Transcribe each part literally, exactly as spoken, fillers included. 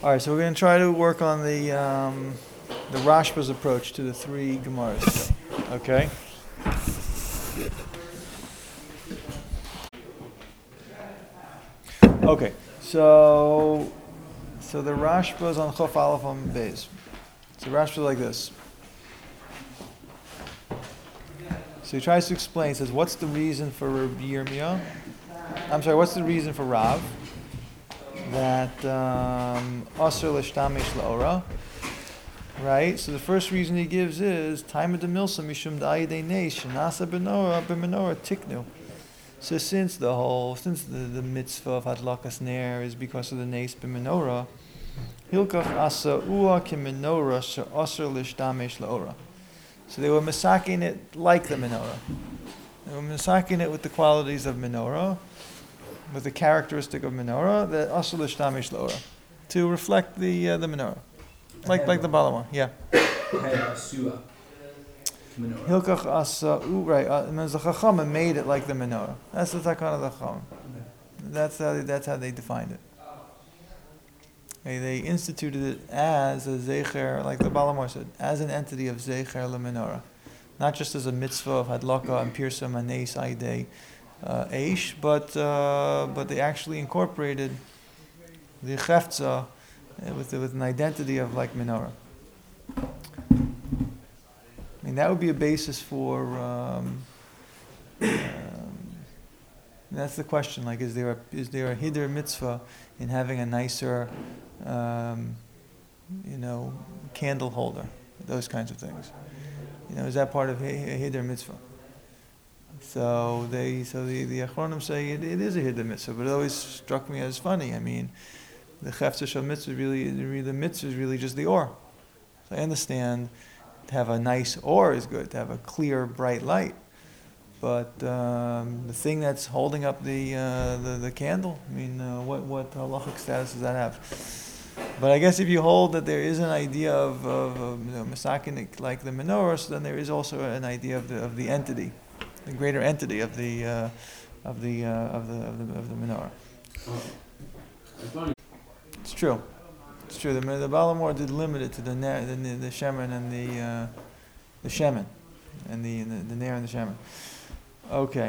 All right, so we're going to try to work on the um, the Rashba's approach to the three Gemaras. Okay. Okay, so so the Rashba is on Chof Aleph on Beis. So Rashba is like this. So he tries to explain. He says, "What's the reason for Rabbi Yirmiyah? I'm sorry. What's the reason for Rav that Asur l'shtamish la'ora?" Right. So the first reason he gives is time of the milsa mishum da'ayidei neis shenasa b'menorah b'menorah tiknu. So since the whole, since the, the mitzvah of hadlakas ner is because of the neis b'menorah, hilkach asa ua k'menorah she'asur l'shtamish la'ora. So they were masaking it like the menorah. They were masaking it with the qualities of menorah, with the characteristic of menorah, the asur l'shtamish la'ora, to reflect the uh, the menorah, like like the balama. Yeah. Hilkach asa u right. And the Chacham made it like the menorah. That's the takana of the Chacham. That's how they, that's how they defined it. Okay, they instituted it as a zecher, like the Balamor said, as an entity of zecher lemenorah, not just as a mitzvah of hadlaka and pirsa maneis aidei eish, but uh, but they actually incorporated the cheftza with with an identity of like menorah. I mean, that would be a basis for. Um, um, that's the question. Like, is there a is there a hider mitzvah in having a nicer, um, you know, candle holder, those kinds of things? You know, is that part of a hider mitzvah? So they, so the the Achronim say it, it is a hider mitzvah, but it always struck me as funny. I mean, the chefzer shel mitzvah really, the mitzvah is really just the or. So I understand to have a nice or is good, to have a clear, bright light. But um, the thing that's holding up the uh, the, the candle, I mean, uh, what what halachic status does that have? But I guess if you hold that there is an idea of, of, of you know, masakin like the menorah, so then there is also an idea of the of the entity, the greater entity of the uh, of the uh, of the of the of the menorah. It's true. It's true. The the Balamor did limit it to the ner, the the shemen and the uh, the shemen, and the the, the ner and the shemen. Okay.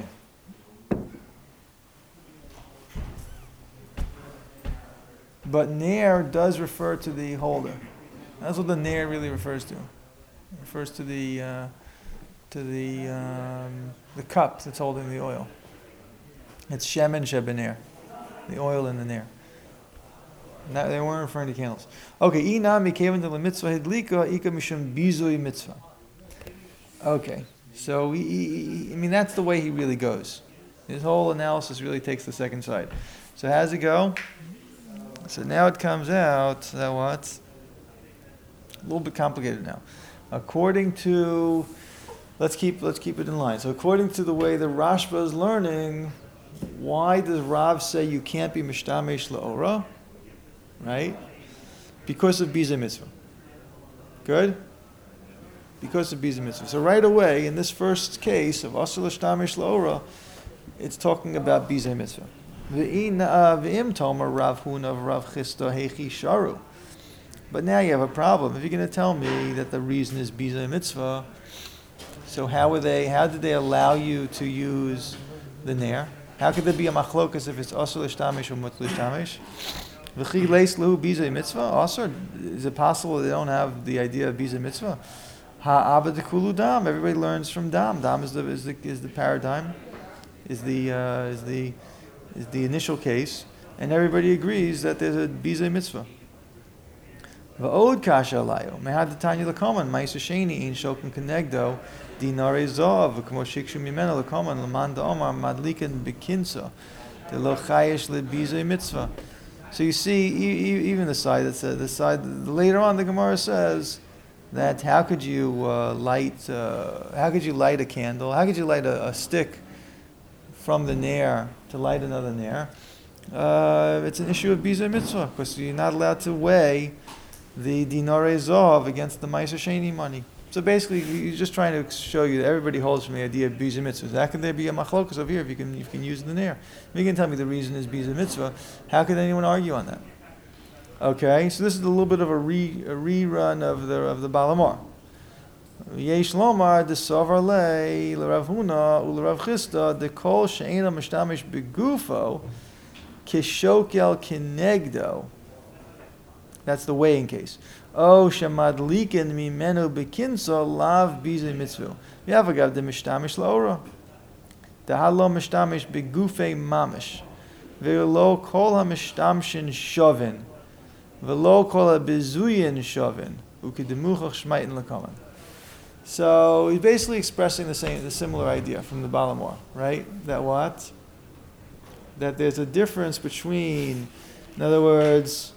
But ner does refer to the holder. That's what the ner really refers to. It refers to the uh, to the um, the cup that's holding the oil. It's shemen shebener, the oil in the ner. Now, they weren't referring to candles. Okay, ina mikevan de mitzvah hidlika ika mishum bizui mitzvah. Okay, so he, he, I mean that's the way he really goes. His whole analysis really takes the second side. So how's it go? So now it comes out that what? A little bit complicated now. According to, let's keep let's keep it in line. So according to the way the Rashba is learning, why does Rav say you can't be mishtamish la'ora? Right? Because of Biza Mitzvah. Good? Because of Biza Mitzvah. So right away, in this first case of Asur l'shtamish la'ora, it's talking about Biza Mitzvah. V'im tomer Rav Huna Rav Chisda hechi sharu. But now you have a problem. If you're going to tell me that the reason is Biza Mitzvah, so how were they? How did they allow you to use the ner? How could there be a machlokas if it's Asur l'shtamish or Mut l'shtamish? Is it possible they don't have the idea of biza mitzvah? Ha'abadikulu dam. Everybody learns from dam. Dam is the is the is the paradigm, is the uh, is the is the initial case, and everybody agrees that there's a biza mitzvah. Va'od kasha alayo. Mehad tanya l'koman ma'isa sheni in shokin kenegdo dinare zav v'kmo shikshu mimena l'koman l'man da'omar madlikan bekinsa de lo chayesh lebiza mitzvah. So you see, even the side that says the side later on, the Gemara says that how could you uh, light uh, how could you light a candle? How could you light a, a stick from the ner to light another ner? Uh, it's an issue of biza mitzvah because you're not allowed to weigh the dinare zav against the ma'aser sheni money. So basically, he's just trying to show you that everybody holds from the idea of biza mitzvah. How could there be a machlokas over here if you can you can use the ner? If you can tell me the reason is biza mitzvah, how could anyone argue on that? Okay, so this is a little bit of a, re, a rerun of the of the Balamor. Yesh lomar desavar lei l'Rav Huna u'l'Rav Chisda dekol she'ena mishtamish begufo kishokel kinegdo. That's the weighing case. Oh shemadlikin mimenu bekinso lav bize mitzvu. Yavagav de mishtamish laora. Dehalo mishtamish begufei mamish. Ve'lo kol ha-mishtamshin shovin. Ve'lo kol ha-bezuyin shovin. U'kedemuchach shmaitin l'kaman. So he's basically expressing the same, the similar idea from the Balamor, right? That what? That there's a difference between, in other words,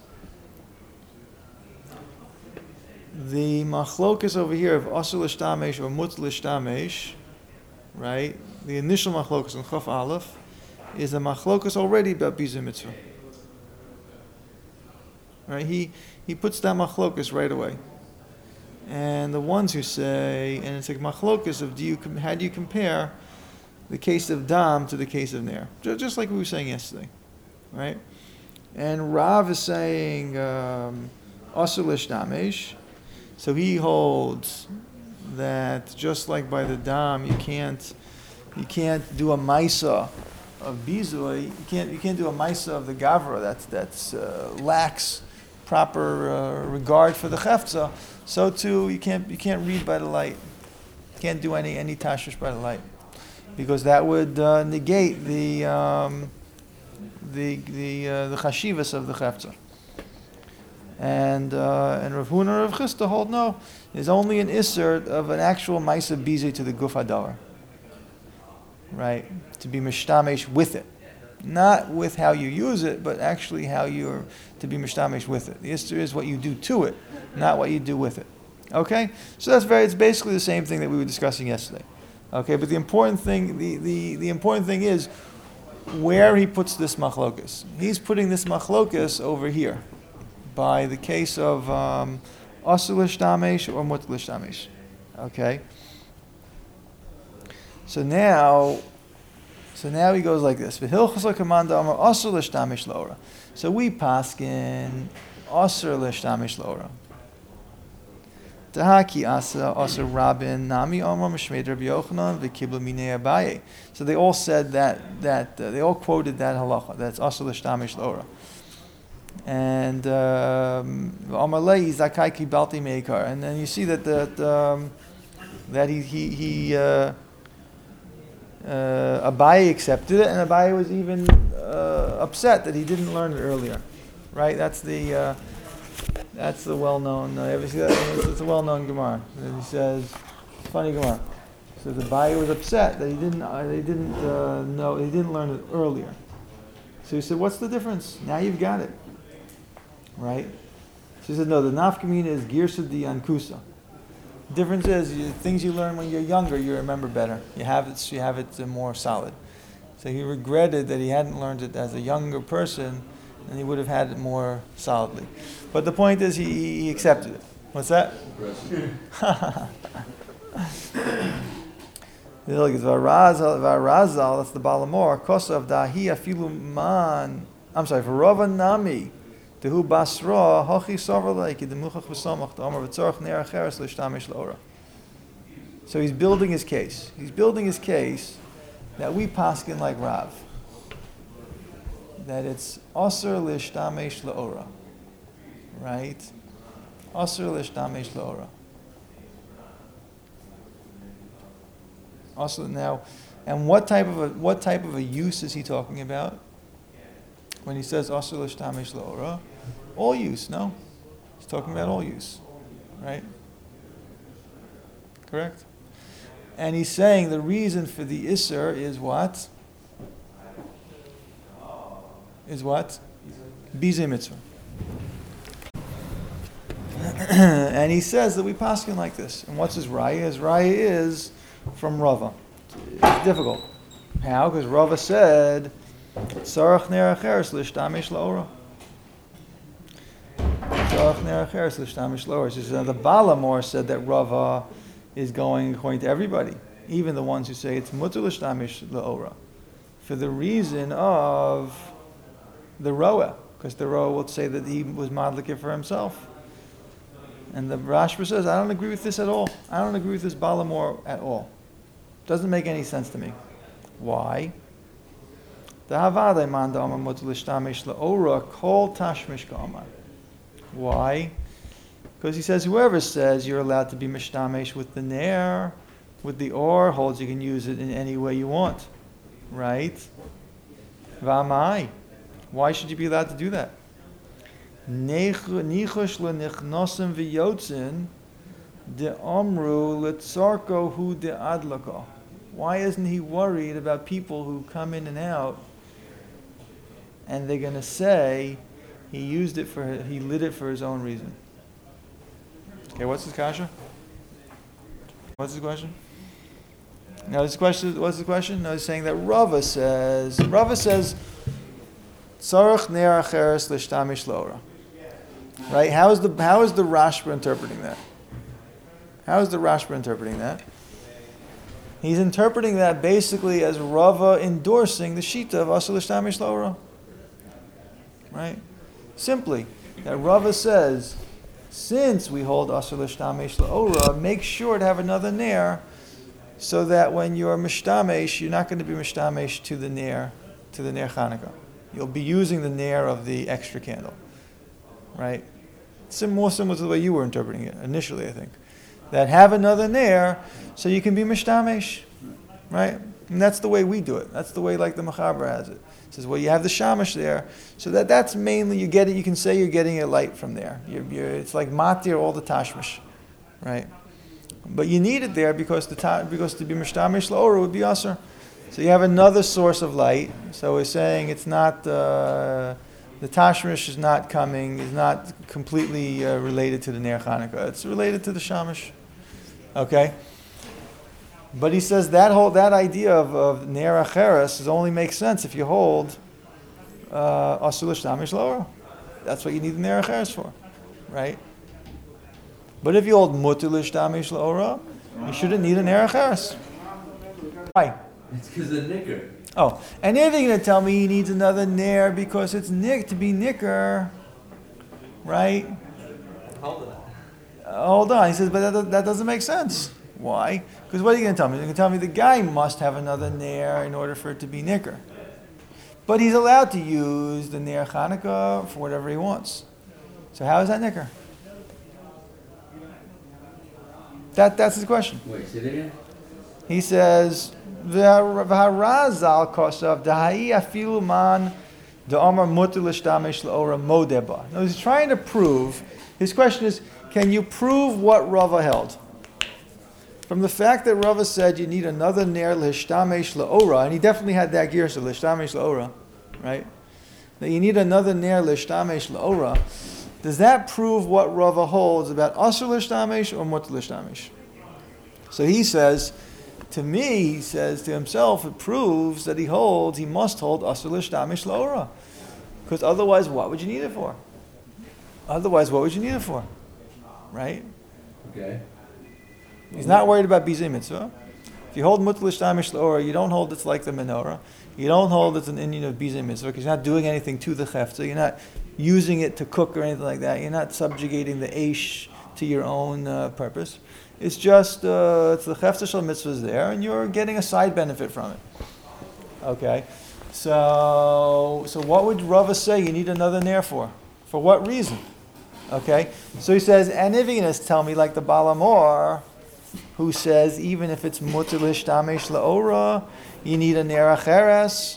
the machlokas over here of asur l'shtamesh or mut l'shtamesh, right? The initial machlokas in Chaf Aleph is a machlokas already about biza mitzvah. Right? He he puts that machlokas right away. And the ones who say, and it's like machlokas of do you how do you compare the case of dam to the case of ner? Just like we were saying yesterday, right? And Rav is saying um, asur l'shtamesh, so he holds that just like by the dam, you can't you can't do a maisa of bizoy, you can't you can't do a maisa of the gavra that's that's uh, lacks proper uh, regard for the chefza. So too, you can't you can't read by the light. You can't do any any tashrish by the light, because that would uh, negate the um, the the uh, the chashivas of the chefza. And uh, and Rav Huna and Rav Chisda hold no, there's only an isser of an actual ma'isa bizi to the guf hadavar, right? To be mishtamesh with it, not with how you use it, but actually how you're to be mishtamesh with it. The isser is what you do to it, not what you do with it. Okay, so that's very. It's basically the same thing that we were discussing yesterday. Okay, but the important thing, the the, the important thing is where he puts this machlokas. He's putting this machlokas over here, by the case of um, asur l'shtamesh or mut l'shtamesh. Okay. So now, so now he goes like this. V'hilchos l'kamanda amar asur l'shtamesh l'ora. So we paskin asur l'shtamesh l'ora. Tahaki asa asur rabin nami amar mishmei Rabbi Yochanan v'kibla minei Abaye. So they all said that that uh, they all quoted that halacha. That's asur l'shtamesh l'ora. And Amalei Zakai Kibalti Meikar, and then you see that that um, that he he he uh, uh, Abaye accepted it, and Abaye was even uh, upset that he didn't learn it earlier, right? That's the uh, that's the well-known. Uh, ever see that? It's a well-known Gemara. And he says, funny Gemara. So the Abaye was upset that he didn't uh, they didn't uh, know he didn't learn it earlier. So he said, "What's the difference? Now you've got it." Right? She said, no, the nafkamina is girsa di ankusa. The difference is, you, things you learn when you're younger, you remember better. You have it, you have it uh, more solid. So he regretted that he hadn't learned it as a younger person, and he would have had it more solidly. But the point is, he, he accepted it. What's that? Look, it's Varazal, that's the Balamor. Kosav dahi afilu man. I'm sorry, for Rava Nami. Tehu basra hachi savarlei kidemuchach v'samach ta'amar v'tzarach ner acheres l'shtamesh l'ora. So he's building his case. He's building his case that we paskin like Rav. That it's asur l'shtamesh l'ora. Right? Asur l'shtamesh l'ora. Also now, and what type of a what type of a use is he talking about? When he says asur l'shtamesh l'ora, all use, no? He's talking about all use, right? Correct? And he's saying the reason for the isser is what? Is what? Bizei mitzvah. And he says that we paskin like this. And what's his raya? His raya is from Rava. It's difficult. How? Because Rava said, Sarach ner acheres l'shtamesh l'ora. Sarach ner acheres l'shtamesh l'ora. So the Balamor said that Rava is going according to everybody, even the ones who say it's mutar l'shtamesh l'ora, for the reason of the roa. because the Roa will say that he was madlik for himself. And the Rashba says, I don't agree with this at all. I don't agree with this Balamor at all. Doesn't make any sense to me. Why? The Havadai man da amar mutar l'shtamish la'ora kol tashmish ka'amar. Why? Because he says whoever says you're allowed to be mishtamish with the ner, with the or, holds you can use it in any way you want. Right? V'amai. Why should you be allowed to do that? Nichosh l'nichnosim v'yotzin de amru l'tzarko hu de adlaka. Why isn't he worried about people who come in and out and they're going to say he used it for, he lit it for his own reason? Okay, what's his kasha? What's his question? No, his question, what's the question? No, he's saying that Rava says, Rava says, Tzarech ner acheres l'shtamish la'ora. Right? How is the how is the Rashba interpreting that? How is the Rashba interpreting that? He's interpreting that basically as Rava endorsing the Shita of Asur l'shtamish la'ora. Right? Simply, that Rava says, since we hold Asur l'shtamish la'ora, make sure to have another ner, so that when you're mishtamesh, you're not going to be mishtamesh to the ner, to the ner Chanukah. You'll be using the ner of the extra candle. Right? Sim more similar to the way you were interpreting it initially, I think. That have another ner, so you can be mishtamesh. Right? And that's the way we do it. That's the way like the Mechaber has it. It says, well, you have the shamash there, so that that's mainly, you get it, you can say you're getting a light from there. You're, you're, it's like matir all the tashmish. Right? But you need it there because the ta- because to be mishtamish la'ora would be asur. So you have another source of light. So we're saying it's not, uh, the tashmish is not coming, is not completely uh, related to the ner Chanukah. It's related to the shamash. Okay? But he says that whole that idea of, of ner acheres only makes sense if you hold uh, asur l'shtamish la'ora. That's what you need the ner acheres for. Right? But if you hold mutar l'shtamish la'ora, you shouldn't need an ner acheres. Why? It's because of nicker. Oh, and if you're going to tell me he needs another ner because it's nick to be nicker, right? Hold on. Uh, hold on. He says, but that, that doesn't make sense. Why? Because what are you going to tell me? You're going to tell me the guy must have another ner in order for it to be nicker. But he's allowed to use the ner Chanukah for whatever he wants. So how is that nicker? That that's his question. Wait, say that again? He says, "V'harazal kosav dahai afilu man da'amar mutar l'shtamish la'ora modeba." Now he's trying to prove. His question is, can you prove what Rava held? From the fact that Rava said you need another ner l'shtamish la'ora, and he definitely had that gear, so l'shtamish la'ora, right? That you need another ner l'shtamish la'ora. Does that prove what Rava holds about asur l'shtamish or mutar l'shtamish? So he says, to me, he says to himself, it proves that he holds, he must hold asur l'shtamish la'ora. Because otherwise, what would you need it for? Otherwise, what would you need it for? Right? Okay. He's not worried about bizei mitzvah. If you hold mutar l'shtamish la'ora, you don't hold it's like the menorah. You don't hold it's an Indian of bizei mitzvah because you're not doing anything to the chefta. You're not using it to cook or anything like that. You're not subjugating the eish to your own uh, purpose. It's just uh, it's the chefta shel mitzvah is there, and you're getting a side benefit from it. Okay, so so what would Rava say you need another ner for? For what reason? Okay, so he says, and if you're going to tell me like the Balamor, who says even if it's mutar l'shtamish la'ora, you need a ner acheres.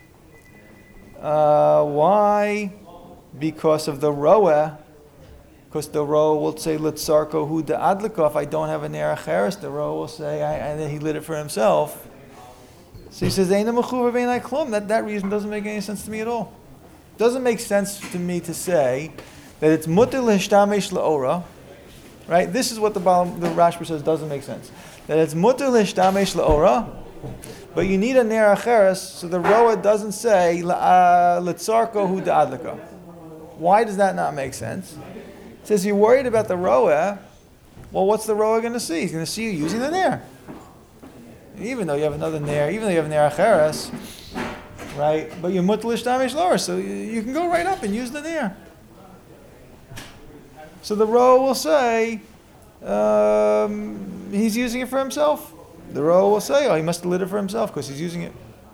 Uh, why? Because of the roa. Because the roa will say litzarko hu de adlika. If I don't have a ner acheres, the roa will say, I, and then he lit it for himself. So he says, "Eina mechuver v'einai klum." That that reason doesn't make any sense to me at all. Doesn't make sense to me to say that it's mutar l'shtamish la'ora. Right? This is what the the Rashba says doesn't make sense. That it's mutar l'shtamish la'ora, but you need a ner acheres, so the roa doesn't say litzarko hu de adlika. Why does that not make sense? It says you're worried about the roa. Well, what's the roa going to see? He's going to see you using the ner. Even though you have another ner, even though you have ner acheres, right? But you're mutter l'shtamish lower, so you, you can go right up and use the nair. So the row will say, um, he's using it for himself. The row will say, oh, he must have lit it for himself because he's using it.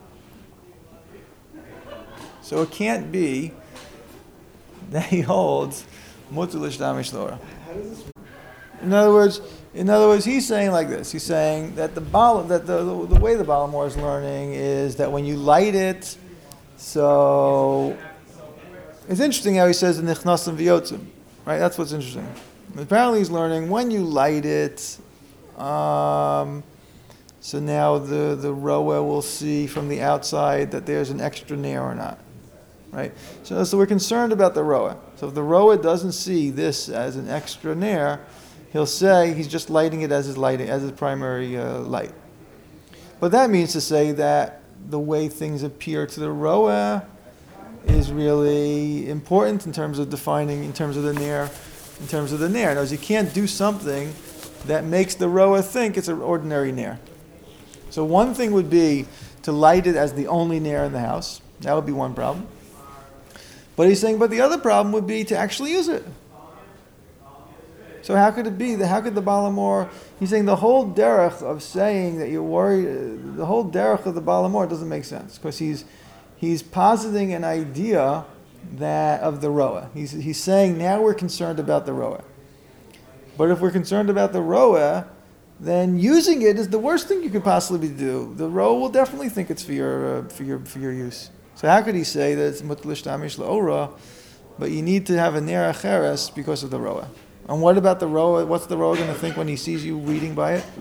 So it can't be that he holds mutter l'shtamish lower. In other words, in other words, he's saying like this. He's saying that the bal- that the, the the way the Balamor is learning is that when you light it, so it's interesting how he says in Nichnasim v'yotzim, right? That's what's interesting. Apparently, he's learning when you light it. Um, so now the the rower will see from the outside that there's an extra nair or not. Right, so so we're concerned about the rower. So if the rower doesn't see this as an extra nair, he'll say he's just lighting it as his lighting as his primary uh, light. But that means to say that the way things appear to the rower is really important in terms of defining, in terms of the nair, in terms of the nair. In other words, you can't do something that makes the rower think it's an ordinary nair. So one thing would be to light it as the only nair in the house. That would be one problem. But he's saying, but the other problem would be to actually use it. So how could it be that, how could the Balamor, he's saying the whole derech of saying that you're worried, the whole derech of the Balamor doesn't make sense, because he's he's positing an idea that of the roa. He's he's saying now we're concerned about the roa. But if we're concerned about the roa, then using it is the worst thing you could possibly do. The roa will definitely think it's for your uh, for your for your use. So how could he say that it's mutter l'shtamish la'ora, but you need to have a ner acheres because of the roa? And what about the roa? What's the roa going to think when he sees you reading by it?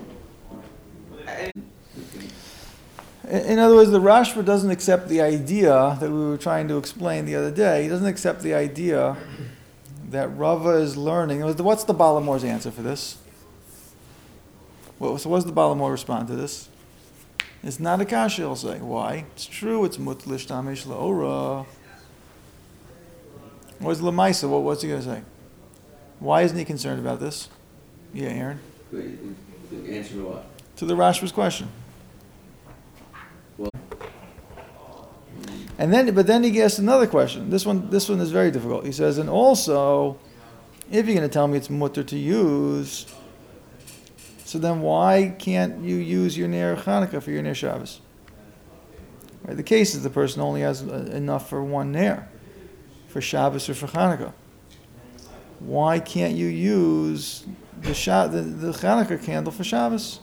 In other words, the Rashba doesn't accept the idea that we were trying to explain the other day. He doesn't accept the idea that Rava is learning. What's the Balamor's answer for this? Well, so what does the Balamor respond to this? It's not a kasha, he'll say. Why? It's true, it's mutter l'shtamish la'ora. What's Lamaisa? What, what's he going to say? Why isn't he concerned about this? Yeah, Aaron? Wait, the answer to what? To the Rashba's question. Well, and then, but then he asks another question. This one, this one is very difficult. He says, and also, if you're going to tell me it's mutter to use, so then why can't you use your Ner Chanukah for your Ner Shabbos? Right, the case is the person only has enough for one Ner, for Shabbos or for Chanukah. Why can't you use the, Sha- the, the Chanukah candle for Shabbos?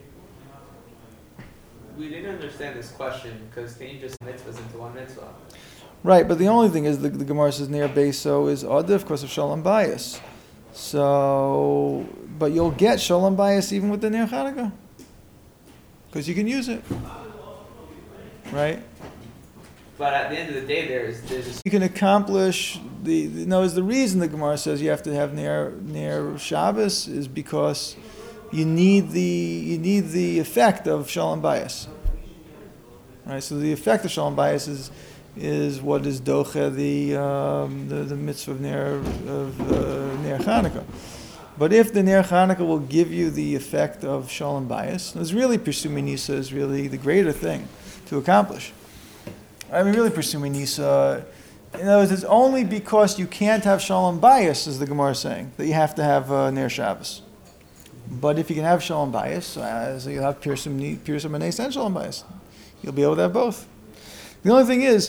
We didn't understand this question because can you just mitzvahs into one mitzvah? Right, but the only thing is the, the Gemara says Ner Beso is Adif because of Shalom Bayis. So, but you'll get Shalom Bayis even with the Ner Chanukah. Because you can use it. Right? But at the end of the day, there's there's just You can accomplish the, the no, is the reason the Gemara says you have to have Ner Ner Shabbos is because you need the you need the effect of Shalom Bayis. Right? So the effect of Shalom Bayis is is what is doche the um, the, the mitzvah of Ner of uh, Ner Chanukah. But if the Ner Chanukah will give you the effect of Shalom Bayis, it's really Pirsumei Nisa is really the greater thing to accomplish. I mean, really Pirsumei Nisa. In other words, it's only because you can't have Shalom Bayis, as the Gemara is saying, that you have to have uh, Ner Shabbos. But if you can have Shalom Bayis, uh, so you'll have Pirsum Pirsum Nes and Shalom Bayis. You'll be able to have both. The only thing is,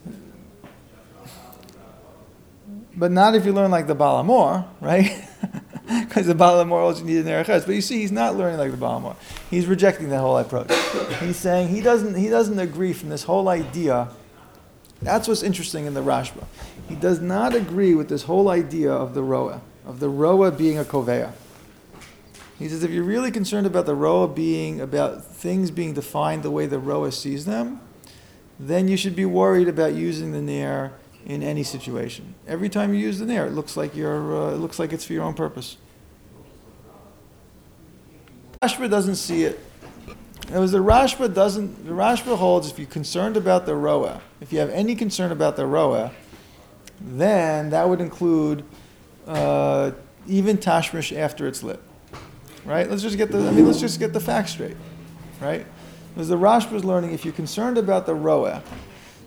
but not if you learn like the Balamor, right? Because the Balamor also needs an Ereches. But you see, he's not learning like the Balamor. He's rejecting that whole approach. He's saying he doesn't he doesn't agree from this whole idea. That's what's interesting in the Rashba. He does not agree with this whole idea of the Roa, of the Roa being a Koveya. He says if you're really concerned about the Roa being, about things being defined the way the Roa sees them, then you should be worried about using the Ner in any situation. Every time you use the Ner, it looks like you're, uh, it looks like it's for your own purpose. Rashba doesn't see it. It was the Rashba doesn't. The Rashba holds if you're concerned about the Roa, if you have any concern about the Roa, then that would include uh, even Tashmish after it's lit. Right? Let's just get the. I mean, let's just get the facts straight. Right? Because the Rashba is learning if you're concerned about the Roa,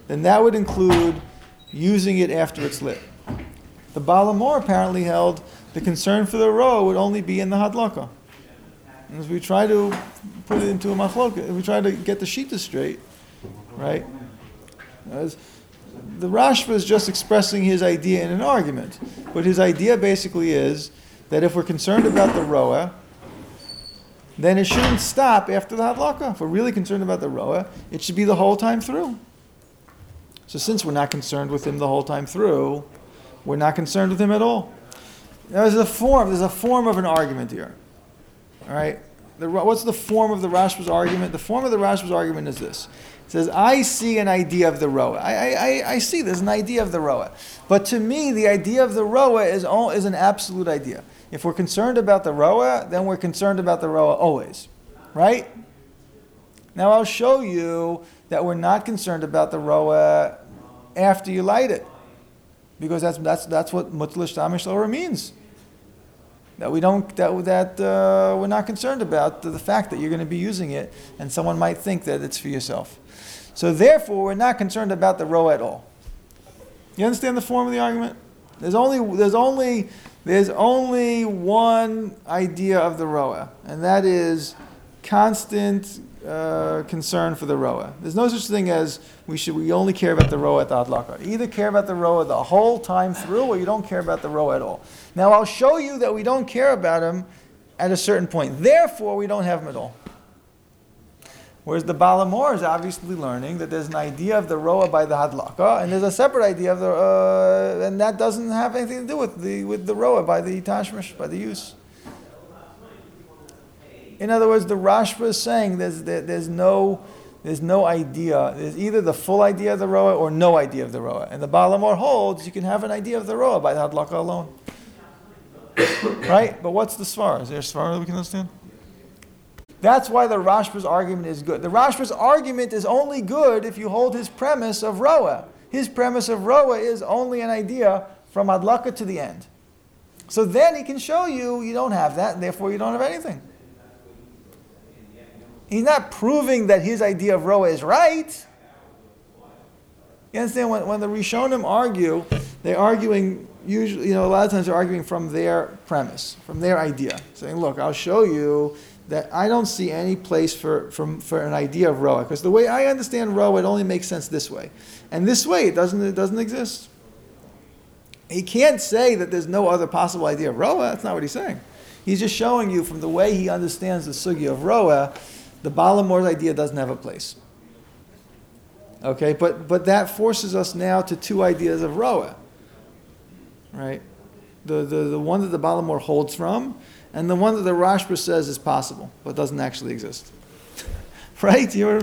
then that would include using it after it's lit. The Baal HaMaor apparently held the concern for the roa would only be in the hadlaka. And as we try to put it into a machloka, we try to get the shita straight, right? As the Rashba is just expressing his idea in an argument, but his idea basically is that if we're concerned about the roa, then it shouldn't stop after the hadlaka. If we're really concerned about the roa, it should be the whole time through. So since we're not concerned with him the whole time through, we're not concerned with him at all. There's a form. There's a form of an argument here. All right. The, what's the form of the Rashba's argument? The form of the Rashba's argument is this. It says, I see an idea of the roa. I, I, I see there's an idea of the roa. But to me, the idea of the roa is, all, is an absolute idea. If we're concerned about the roa, then we're concerned about the roa always. Right? Now I'll show you that we're not concerned about the roa after you light it. Because that's that's that's what mutlish tamish lora means. That we don't that that uh, we're not concerned about the, the fact that you're going to be using it, and someone might think that it's for yourself. So therefore, we're not concerned about the roa at all. You understand the form of the argument? There's only there's only there's only one idea of the roa, and that is constant uh, concern for the roa. There's no such thing as we should we only care about the roa at the hadlaka. You either care about the roa the whole time through, or you don't care about the roa at all. Now I'll show you that we don't care about him at a certain point. Therefore, we don't have him at all. Whereas the Baal HaMaor is obviously learning that there's an idea of the roa by the hadlaka, and there's a separate idea of the, uh, and that doesn't have anything to do with the with the roa by the tashmish, by the use. In other words, the Rashba is saying there's there, there's no there's no idea. There's either the full idea of the roa or no idea of the roa. And the Baal HaMaor holds you can have an idea of the roa by the hadlaka alone. Right? But what's the svar? Is there a svar that we can understand? That's why the Rashba's argument is good. The Rashba's argument is only good if you hold his premise of roa. His premise of roa is only an idea from hadlaka to the end. So then he can show you you don't have that, and therefore you don't have anything. He's not proving that his idea of roa is right. You understand? When, when the Rishonim argue, they're arguing, usually, you know, a lot of times they're arguing from their premise, from their idea. Saying, look, I'll show you that I don't see any place for, for, for an idea of roa. Because the way I understand roa, it only makes sense this way. And this way, it doesn't, it doesn't exist. He can't say that there's no other possible idea of roa. That's not what he's saying. He's just showing you from the way he understands the sugya of roa, the Baal HaMaor's idea doesn't have a place. Okay, but but that forces us now to two ideas of roa. Right? The, the, the one that the Baal HaMaor holds from, and the one that the Rashba says is possible, but doesn't actually exist. Right? You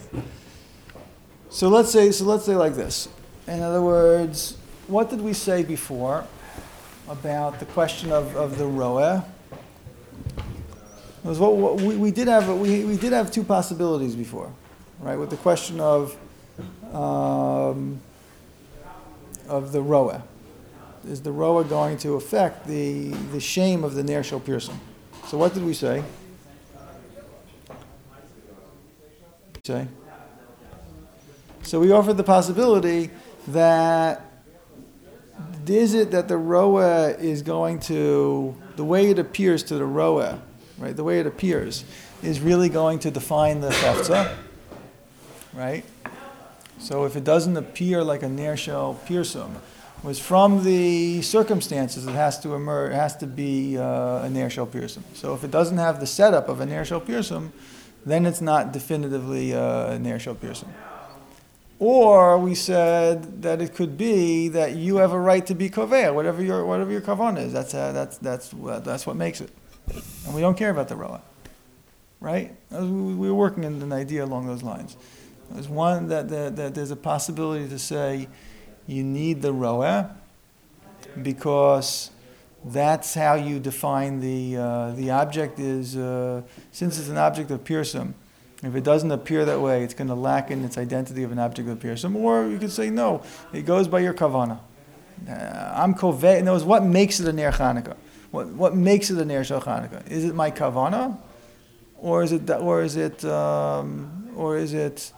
so let's say so let's say like this. In other words, what did we say before about the question of, of the roa? It was what, what we, we did have we, we did have two possibilities before, right? With the question of um, of the roa. Is the roa going to affect the, the shame of the ner shel pirsum? So what did we say? Say. So we offered the possibility that is it that the roa is going to, the way it appears to the roa, right, the way it appears, is really going to define the chafza, right? So if it doesn't appear like a ner shel pirsum, was from the circumstances it has to emerge, it has to be uh, a ner shel pirsum. So if it doesn't have the setup of a ner shel pirsum, then it's not definitively uh, a ner shel pirsum. Or we said that it could be that you have a right to be kovea, whatever your whatever your kavanah is. That's uh, that's that's that's what makes it, and we don't care about the roa, right? We were working in an idea along those lines. There's one that, that that there's a possibility to say you need the roa because that's how you define the uh, the object is uh, since it's an object of pirsum. If it doesn't appear that way, it's going to lack in its identity of an object of pirsum. Or you could say, no, it goes by your kavanah. Uh, I'm koveh. Knows what makes it a ner Chanukah. What what makes it a ner shel Chanukah? Is it my kavanah, or is it or is it um, or is it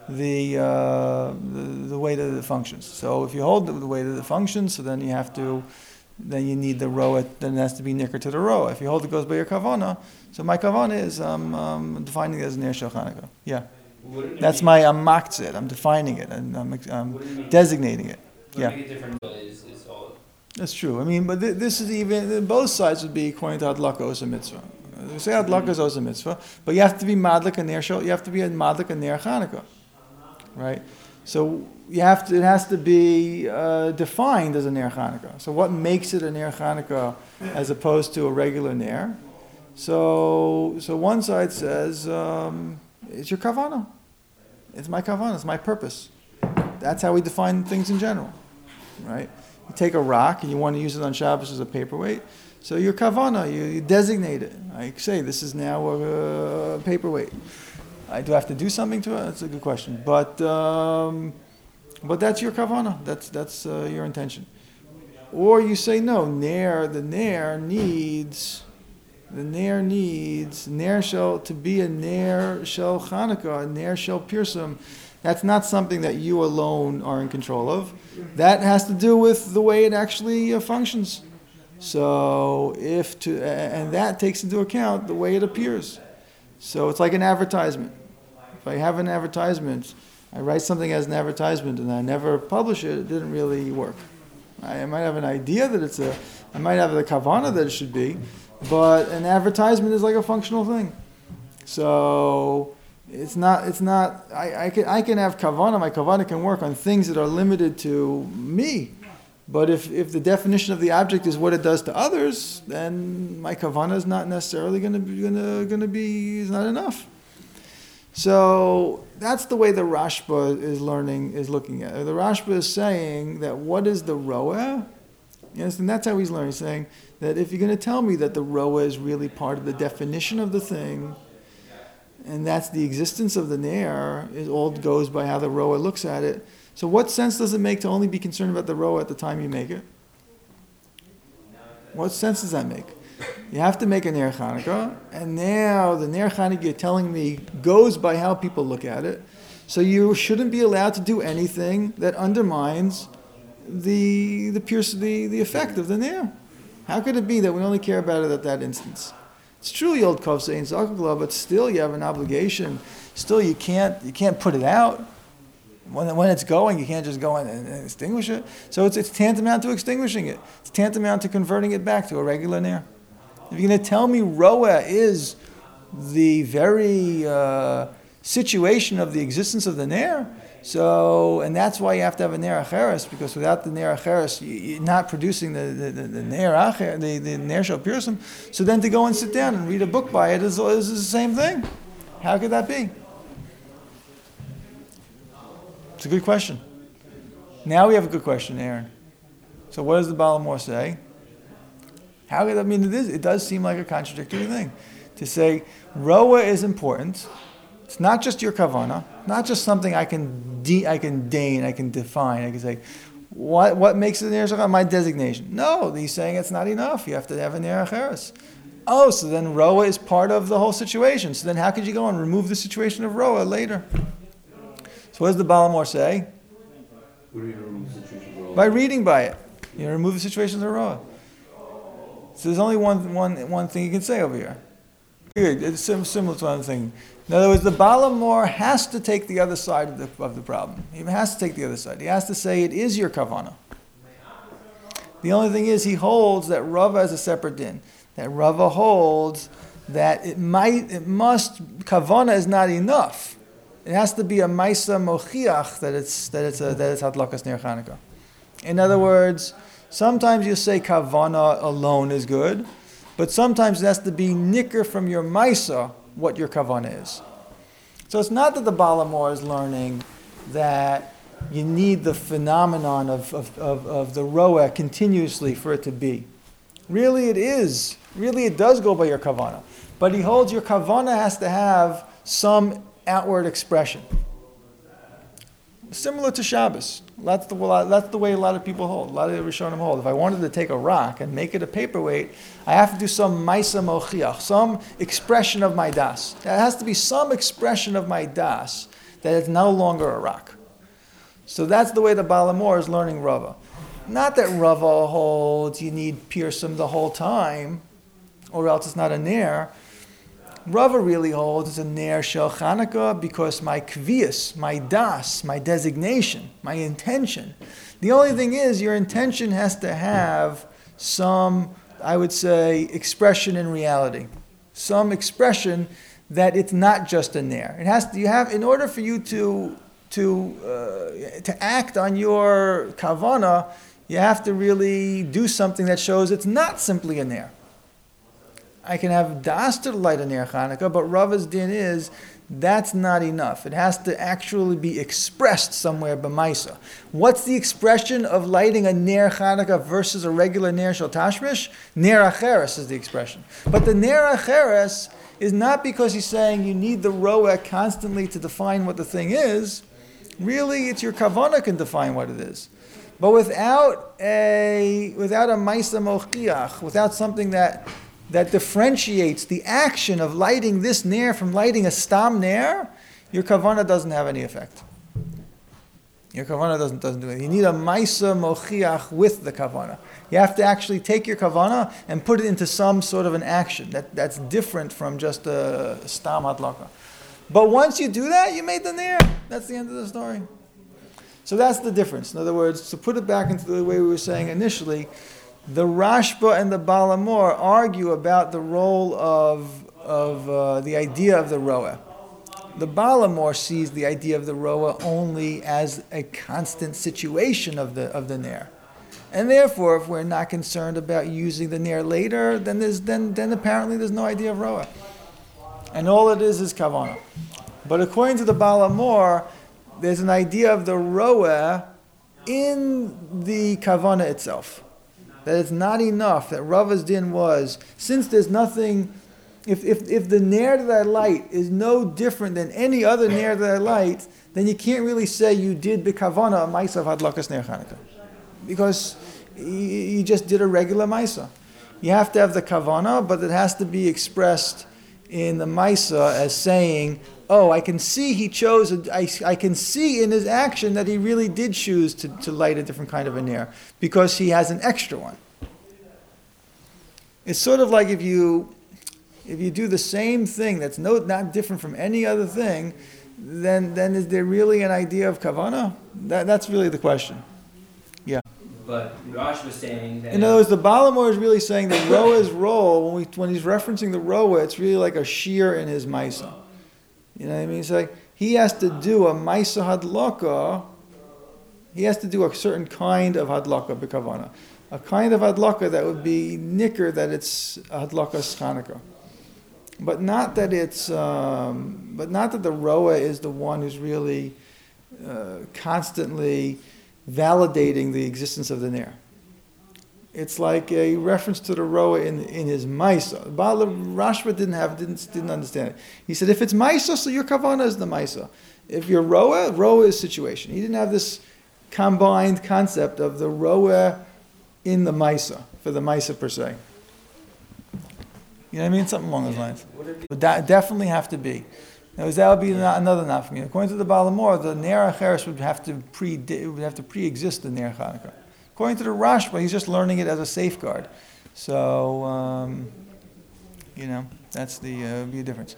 the, uh, the the way that it functions. So if you hold the, the way that it functions, so then you have to, then you need the roa, then it has to be nicker to the roa. If you hold it goes by your kavana, so my kavana is um, um, defining it as ner shel Chanukah. Yeah, Wouldn't it that's be- my I'm maktzit. I'm defining it and I'm, I'm wouldn't it be- designating it. Would Yeah. it make a difference, but is, is all, That's true. I mean, but th- this is even, both sides would be according to Adlaka Osa Mitzvah. We say Adlaka is Osa Mitzvah, but you have to be Madlik and Ner Shel, you have to be a Madlik and Ner Chanukah. Right? So you have to, it has to be uh, defined as a Ner Chanukah. So what makes it a Ner Chanukah as opposed to a regular Ner? So, so one side says, um, it's your Kavanah. It's my Kavanah, it's my purpose. That's how we define things in general. Right? You take a rock and you want to use it on Shabbos as a paperweight. So your kavana, you, you designate it. I say this is now a, uh paperweight. I do have to do something to it. That's a good question. But um, but that's your kavana. That's that's uh, your intention. Or you say no. Nair the nair needs the nair needs nair shel to be a nair shel Chanukah, a nair shel Pirsum. That's not something that you alone are in control of. That has to do with the way it actually uh, functions. So if to, and that takes into account the way it appears. So it's like an advertisement. If I have an advertisement, I write something as an advertisement and I never publish it, it didn't really work. I might have an idea that it's a, I might have the kavana that it should be, but an advertisement is like a functional thing. So it's not, it's not, I, I can I can have kavana, my kavana can work on things that are limited to me. But if, if the definition of the object is what it does to others, then my kavana is not necessarily going to be gonna, gonna be is not enough. So that's the way the Rashba is learning, is looking at it. The Rashba is saying that what is the roa? Yes, and that's how he's learning. He's saying that if you're going to tell me that the roa is really part of the definition of the thing, and that's the existence of the nair, it all goes by how the roa looks at it. So what sense does it make to only be concerned about the roa at the time you make it? What sense does that make? You have to make a Ner Chanukah, and now the Ner Chanukah you're telling me goes by how people look at it. So you shouldn't be allowed to do anything that undermines the the pure, the, the effect of the Ner. How could it be that we only care about it at that instance? It's true, you old Kov saying Zakakla, but still you have an obligation. Still you can't you can't put it out. When, when it's going, you can't just go in and, and extinguish it. So it's, it's tantamount to extinguishing it. It's tantamount to converting it back to a regular nair. If you're going to tell me roa is the very uh, situation of the existence of the nair, so, and that's why you have to have a nair acheres, because without the nair acheres, you, you're not producing the, the, the, the nair acher, the, the nair shel pirsum. So then to go and sit down and read a book by it is, is the same thing. How could that be? It's a good question. Now we have a good question, Aaron. So what does the Balamor say? How could I mean it is? It does seem like a contradictory thing to say roa is important. It's not just your kavana, not just something I can de- I can deign, I can define. I can say what what makes it ner my designation. No, he's saying it's not enough. You have to have a ner acheres. Oh, so then roa is part of the whole situation. So then how could you go and remove the situation of roa later? So what does the Balamor say? What do you remove the situation of roa? By reading by it. You remove the situation of roa. So there's only one, one, one thing you can say over here. It's sim- similar to one thing. In other words, the Balamor has to take the other side of the, of the problem. He has to take the other side. He has to say it is your kavana. The only thing is he holds that Rava is a separate din. That Rava holds that it might, it must, kavana is not enough. It has to be a maisa mochiach that it's that it's a, that it's hadlakas ner Chanukah. In other words, sometimes you say kavana alone is good, but sometimes it has to be nicker from your maisa what your kavana is. So it's not that the Balamor is learning that you need the phenomenon of, of, of, of the roa continuously for it to be. Really it is. Really it does go by your kavana. But he holds your kavana has to have some outward expression. Similar to Shabbos. That's the, that's the way a lot of people hold. A lot of the Rishonim hold. If I wanted to take a rock and make it a paperweight, I have to do some maisa mochiach, some expression of my das. There has to be some expression of my das that it's no longer a rock. So that's the way the Baal HaMaor is learning Rava. Not that Rava holds you need pirsum the whole time, or else it's not a ner. Rava really holds it's a ner shel Chanukah because my kvius, my das, my designation, my intention. The only thing is your intention has to have some, I would say, expression in reality. Some expression that it's not just a ner. It has to, you have, in order for you to to uh, to act on your kavana, you have to really do something that shows it's not simply a ner. I can have das to light a ner Chanukah, but Rava's din is that's not enough. It has to actually be expressed somewhere b'maisa. What's the expression of lighting a ner Chanukah versus a regular ner shel tashmish? Ner acheres is the expression. But the ner acheres is not because he's saying you need the roa constantly to define what the thing is. Really, it's your kavanah can define what it is. But without a without a maisa mochiach, without something that that differentiates the action of lighting this ner from lighting a stam ner, your kavanah doesn't have any effect. Your kavanah doesn't doesn't do it. You need a maisa mochiach with the kavanah. You have to actually take your kavanah and put it into some sort of an action that, that's different from just a stam hadlaka. But once you do that, you made the ner. That's the end of the story. So that's the difference. In other words, to put it back into the way we were saying initially, the Rashba and the Baal HaMaor argue about the role of of uh, the idea of the roa. The Baal HaMaor sees the idea of the roa only as a constant situation of the of the ner, and therefore, if we're not concerned about using the ner later, then there's then then apparently there's no idea of roa, and all it is is kavanah. But according to the Baal HaMaor, there's an idea of the roa in the kavanah itself. That it's not enough, that Rava's din was, since there's nothing, if, if, if the ner that I light is no different than any other ner that I light, then you can't really say you did b'kavana a maisa of hadlakas ner Chanukah. Because you just did a regular maisa. You have to have the kavana, but it has to be expressed in the maisa as saying, oh, I can see he chose, a, I, I can see in his action that he really did choose to, to light a different kind of a ner because he has an extra one. It's sort of like if you if you do the same thing that's no not different from any other thing, then then is there really an idea of kavana? That that's really the question. Yeah. But Rash was saying that. In other words, the Baal HaMaor is really saying that Roa's role, when we when he's referencing the Roa, it's really like a shear in his maisa. You know what I mean? It's like he has to do a maisa hadlaka. He has to do a certain kind of hadlaka b'kavana, a kind of hadlaka that would be nicker that it's hadlakas Chanukah, but not that it's, um, but not that the roa is the one who's really uh, constantly validating the existence of the ner. It's like a reference to the roa in in his maisa. Baal Rashba didn't have didn't didn't understand it. He said if it's maisa, so your kavana is the maisa. If you're roa, roa is situation. He didn't have this combined concept of the roa in the maisa for the maisa per se. You know what I mean? Something along those lines. Would that definitely have to be. Now, that would be another nafkamina. According to the Baal HaMaor, the ner acheres would have to pre would have to pre-exist the ner Chanukah. According to the Rashba, he's just learning it as a safeguard. So, um, you know, that's the uh, be a difference.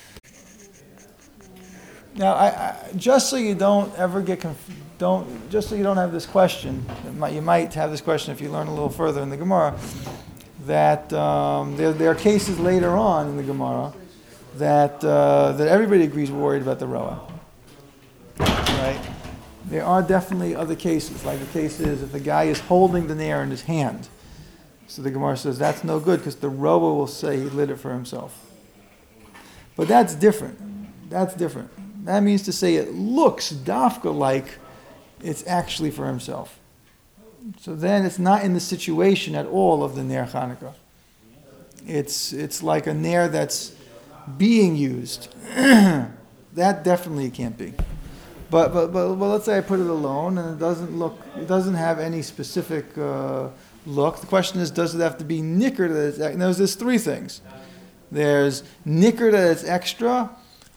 Now, I, I, just so you don't ever get conf- don't just so you don't have this question, might, you might have this question if you learn a little further in the Gemara. That um, there there are cases later on in the Gemara that uh, that everybody agrees we're worried about the roa, right? There are definitely other cases, like the case is if the guy is holding the ner in his hand. So the Gemara says that's no good because the roa will say he lit it for himself. But that's different. That's different. That means to say it looks dafka like it's actually for himself. So then it's not in the situation at all of the ner Chanukah. It's it's like a ner that's being used. That definitely can't be. But, but but but let's say I put it alone and it doesn't look, it doesn't have any specific uh, look. The question is, does it have to be nicker that it's? There's there's three things. There's nicker that it's extra,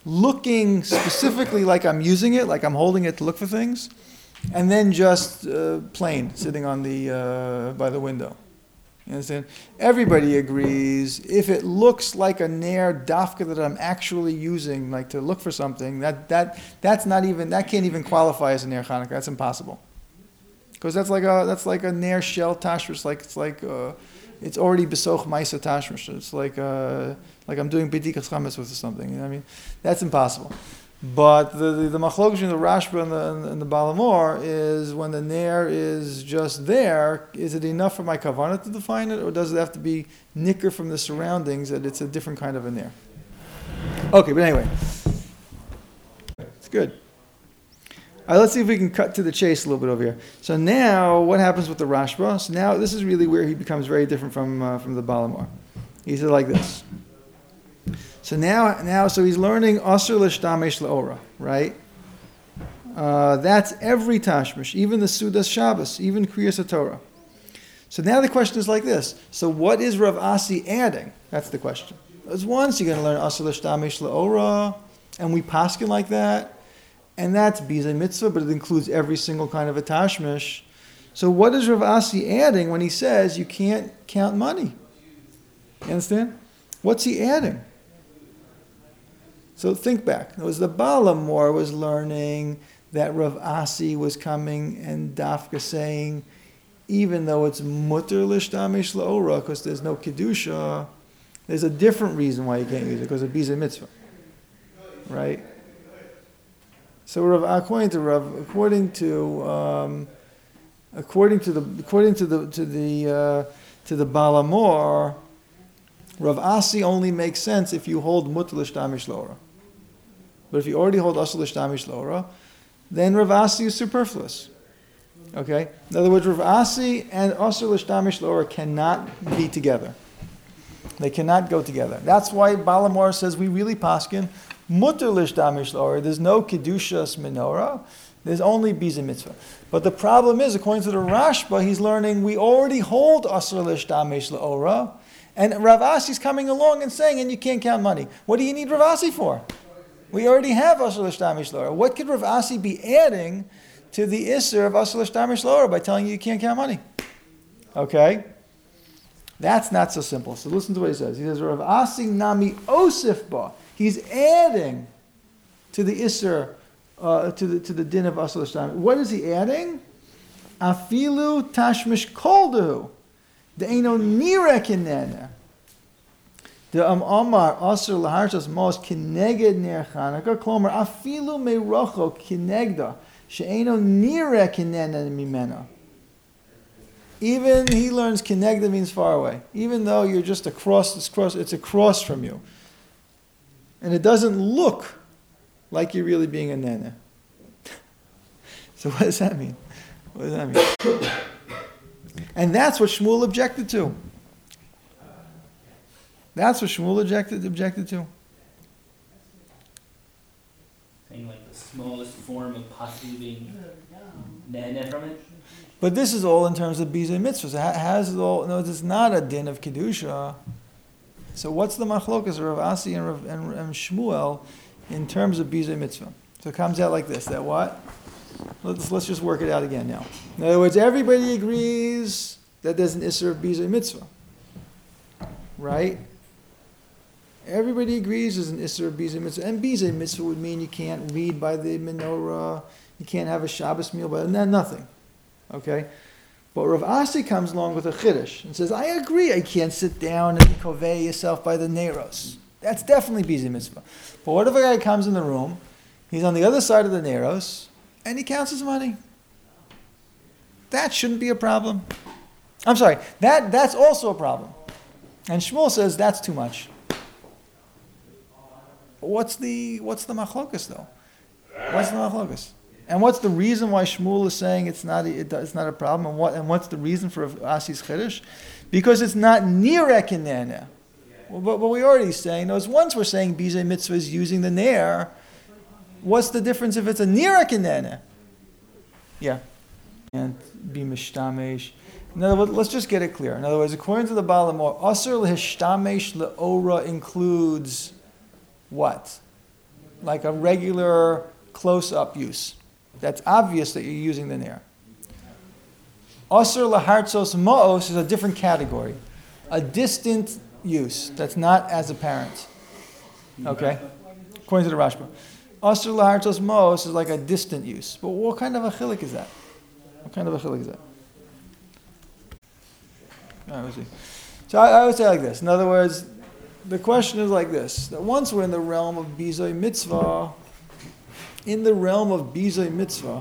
looking specifically like I'm using it, like I'm holding it to look for things, and then just uh, plain, sitting on the, uh, by the window. You understand? Everybody agrees, if it looks like a Nair dafka that I'm actually using, like to look for something, that, that, that's not even, that can't even qualify as a Nair Chanukah. That's impossible. Because that's like a, that's like a Nair shell tashmish, like, it's like, uh, it's already besoch maisa tashmish. It's like, uh, like I'm doing b'dikas chametz with something, you know what I mean? That's impossible. But the the, the machlokas in the Rashba and the, and the Balamor is when the Nair is just there, is it enough for my kavanah to define it, or does it have to be nicker from the surroundings that it's a different kind of a Nair? Okay, but anyway. It's good. All right, let's see if we can cut to the chase a little bit over here. So now, what happens with the Rashba? So now, this is really where he becomes very different from uh, from the Balamor. He said like this. So now, now, so he's learning Asr l'shtamesh l'ora, right? Uh, that's every tashmish, even the Sudas Shabbos, even Kriyas Torah. So now the question is like this. So what is Rav Asi adding? That's the question. As once you're going to learn Asr l'shtamesh l'ora, and we paskin like that, and that's Bizay Mitzvah, but it includes every single kind of a tashmish. So what is Rav Asi adding when he says you can't count money? You understand? What's he adding? So think back. It was the Balamor was learning that Rav Asi was coming and Dafka saying, even though it's mutter l'shtamesh l'ora, because there's no kedusha, there's a different reason why you can't use it, because of Bizay Mitzvah. Right? So Rav, according to Rav, according to um, according to the according to the to the uh, to the Balamor, Rav Asi only makes sense if you hold mutter l'shtamesh l'ora. But if you already hold asur l'shtamesh l'ora, then Rav Asi is superfluous. Okay? In other words, Rav Asi and asur l'shtamesh l'ora cannot be together. They cannot go together. That's why Balamor says we really paskin mutter l'shtamesh l'ora. There's no kedushas menorah. There's only bizay mitzvah. But the problem is, according to the Rashba, he's learning we already hold asur l'shtamesh l'ora. And Rav Asi's coming along and saying, and you can't count money. What do you need Rav Asi for? We already have Asur l'shtamesh l'ora. What could Rav Asi be adding to the Isser of Asur l'shtamesh l'ora by telling you you can't count money? Okay? That's not so simple. So listen to what he says. He says, Rav Asi nami osif ba. He's adding to the Isser, uh, to the to the din of Asur l'shtamesh. What is he adding? Afilu tashmish koldu. The Eino Nirekinene. The Am Amar Asr Laharshas Mos Kineged Ner Chanukah Klomer Afilu Merocho Kinegda She'eino Nirekinene Mimena. Even he learns Kinegda means far away. Even though you're just across this cross, it's across from you. And it doesn't look like you're really being a nene. So what does that mean? What does that mean? And that's what Shmuel objected to. That's what Shmuel objected, objected to. Saying like the smallest form of possibly being nene from it. But this is all in terms of bizay mitzvahs. It has it all. No, it's not a din of kedusha. So what's the machlokas of Rav Asi and, Rav, and, and Shmuel in terms of bizay mitzvah? So it comes out like this. That what? Let's, let's just work it out again now. In other words, everybody agrees that there's an Isser of Bizay Mitzvah. Right? Everybody agrees there's an Isser of Bizay Mitzvah. And Bizay Mitzvah would mean you can't read by the menorah, you can't have a Shabbos meal, but no, nothing. Okay? But Rav Asi comes along with a Chiddush and says, I agree, I can't sit down and kovei yourself by the Neros. That's definitely Bizay Mitzvah. But what if a guy comes in the room, he's on the other side of the Neros, and he counts his money? That shouldn't be a problem. I'm sorry, that, that's also a problem. And Shmuel says that's too much. What's the what's the machlokas though? What's the machlokas? And what's the reason why Shmuel is saying it's not it, it's not a problem? And what and what's the reason for Asi's chiddush? Because it's not nirek in there. Well, but what we already saying those once we're saying bizay mitzvah is using the ner. What's the difference if it's a nirek in there? Yeah, and be mishtamesh. In other words, let's just get it clear. In other words, according to the Balamor, asur lehishtamesh leora includes what? like a regular close-up use. That's obvious that you're using the nair. Asr lahartzos ma'os is a different category. A distant use that's not as apparent. Okay? According to the Rashba. Asr lahartzos ma'os is like a distant use. But what kind of a chilik is that? What kind of a chilik is that? All right, we'll see. So I, I would say like this. In other words, the question is like this. That once we're in the realm of Bizoi Mitzvah, in the realm of Bizoi Mitzvah,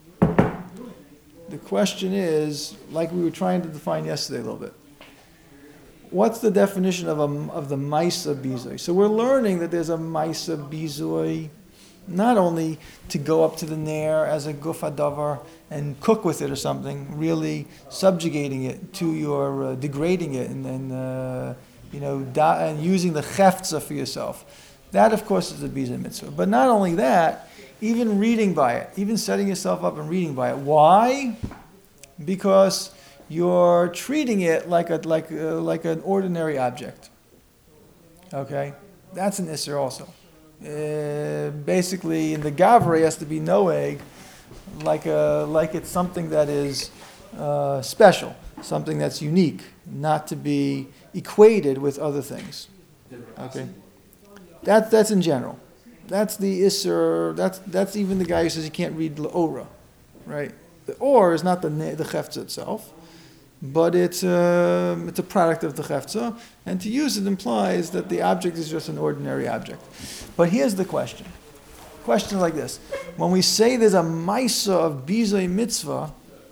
the question is, like we were trying to define yesterday a little bit, what's the definition of a, of the Maisa Bizoi? So we're learning that there's a Maisa Bizoi, not only to go up to the Nair as a Guf Hadavar and cook with it or something, really subjugating it to your, uh, degrading it and then, uh, you know, da- and using the Cheftza for yourself. That, of course, is a Bizoi Mitzvah. But not only that, even reading by it, even setting yourself up and reading by it. Why? Because you're treating it like a like uh, like an ordinary object. Okay, that's an isser also. Uh, basically, in the gavra, it has to be noeg, like a like it's something that is uh, special, something that's unique, not to be equated with other things. Okay, that that's in general. That's the isser. That's that's even the guy who says you can't read l'ora, right? The or is not the the cheftza itself, but it's a, it's a product of the cheftza, and to use it implies that the object is just an ordinary object. But here's the question. Question like this: when we say there's a maisa of bizoi mitzvah,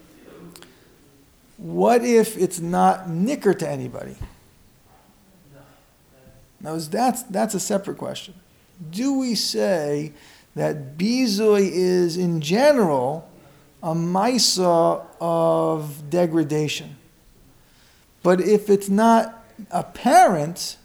what if it's not nicker to anybody? Now that's that's a separate question. Do we say that bizoi is in general a maisa of degradation? But if it's not apparent,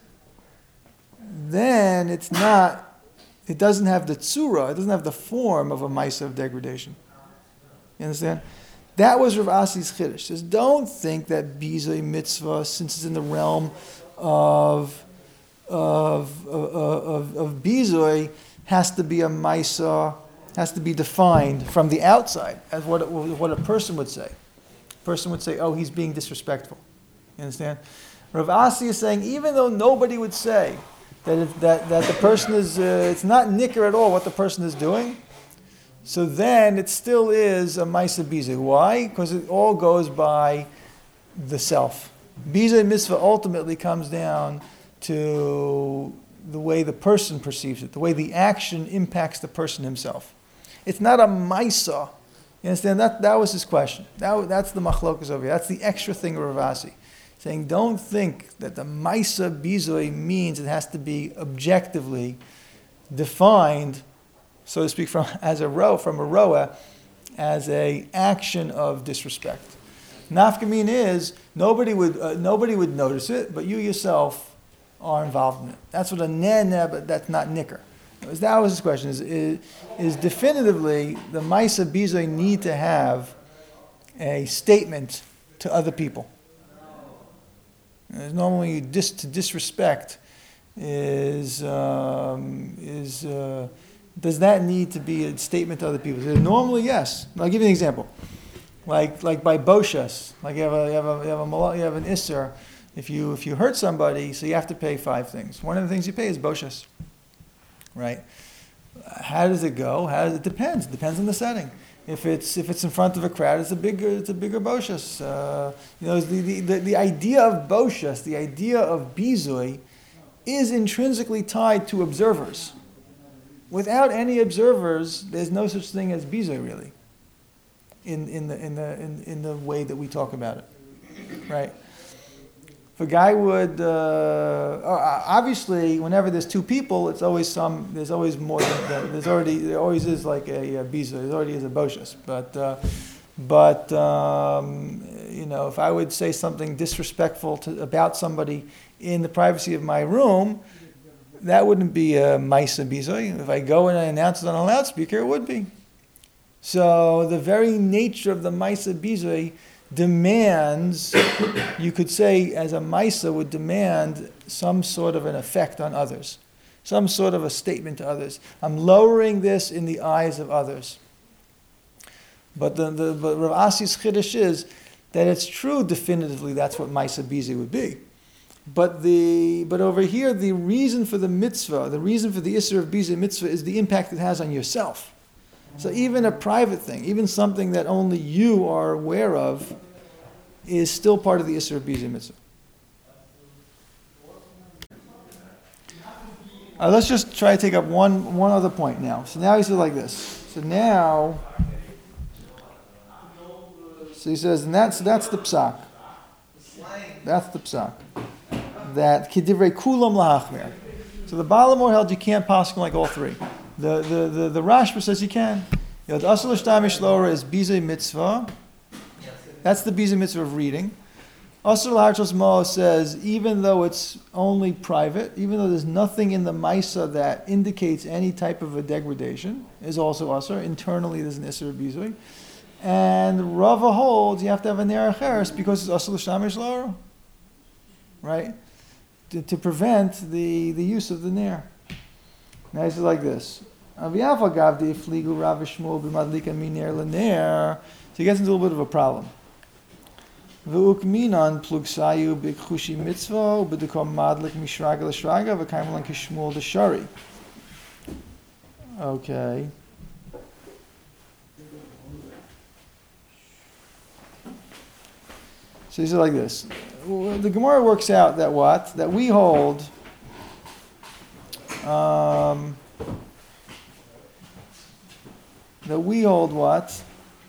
then it's not, it doesn't have the tzura, it doesn't have the form of a maisa of degradation. You understand? That was Rav Asi's chiddush. Says, don't think that bizoi mitzvah, since it's in the realm of Of, of, of, of bizoi, has to be a maisa, has to be defined from the outside as what, it, what a person would say. A person would say, oh, he's being disrespectful. You understand? Rav Asi is saying, even though nobody would say that it, that, that the person is, uh, it's not nicker at all what the person is doing, so then it still is a maisa bizoi. Why? Because it all goes by the self. Bizoi mitzvah ultimately comes down to the way the person perceives it, the way the action impacts the person himself. It's not a maisa. You understand? That that was his question. That, that's the machlokas over here. That's the extra thing of Rav Asi. Saying, don't think that the maisa bizoi means it has to be objectively defined, so to speak, from as a row, from a roa, as a action of disrespect. Nafkamin is, nobody would uh, nobody would notice it, but you yourself are involved in it. That's what a neh, but that's not nicker. That was his question, is, is, is definitively the Maisa Bizoi need to have a statement to other people. There's normally dis, to disrespect is, um, is uh, does that need to be a statement to other people? Normally, yes. I'll give you an example. Like like by boshas, like you have a you have a you have a you have an isser. If you if you hurt somebody, so you have to pay five things. One of the things you pay is boshas, right? How does it go? How does, it depends. It depends on the setting. If it's if it's in front of a crowd, it's a bigger it's a bigger boshas. Uh, you know, the, the, the, the idea of boshas, the idea of bizui, is intrinsically tied to observers. Without any observers, there's no such thing as bizui really. In in the in the in, in the way that we talk about it, right? If a guy would, uh, obviously, whenever there's two people, it's always some. There's always more. Than, there's already there always is like a, a biza. There already is a boshas. But uh, but um, you know, if I would say something disrespectful to, about somebody in the privacy of my room, that wouldn't be a maisa bizoy. If I go and I announce it on a loudspeaker, it would be. So the very nature of the maisa bizoy demands, you could say, as a maisa would demand some sort of an effect on others. some sort of a statement to others. I'm lowering this in the eyes of others. But the, the but Rav Asi's chiddush is that it's true definitively that's what Maisa Bizi would be. But the but over here the reason for the mitzvah, the reason for the Isser of Bizi mitzvah is the impact it has on yourself. So even a private thing, even something that only you are aware of, is still part of the Isser of Bizi mitzvah. Uh, let's just try to take up one one other point now. So now he says like this. So now, so he says, and that's that's the psak. That's the psak. That kidivrei kulam lahachmer. So the Balamor held you can't paskin like all three. The the the, the Rashba says you can. You know, the asal shtamish lora is bizei mitzvah. That's the bizei mitzvah of reading. Asr L'Harchos Mo says, even though it's only private, even though there's nothing in the Maisa that indicates any type of a degradation, is also Asr. Internally, there's an Isser Bizui. And Rava holds you have to have a Ner Acheres because it's Asr L'Shamish L'Ora. Right? To, to prevent the, the use of the Ner. Now it's like this. Aviyafa Gavdi Fligu Rav Shmuel B'Madlika Miner L'Ner. So he gets into a little bit of a problem. V'ukminan plugsayu b'chushi mitzvah u'b'dekom madlik mishraga l'shraga v'kaimelan kishmul d'shari. Okay. So he says like this. The Gemara works out that what? That we hold um, that we hold what?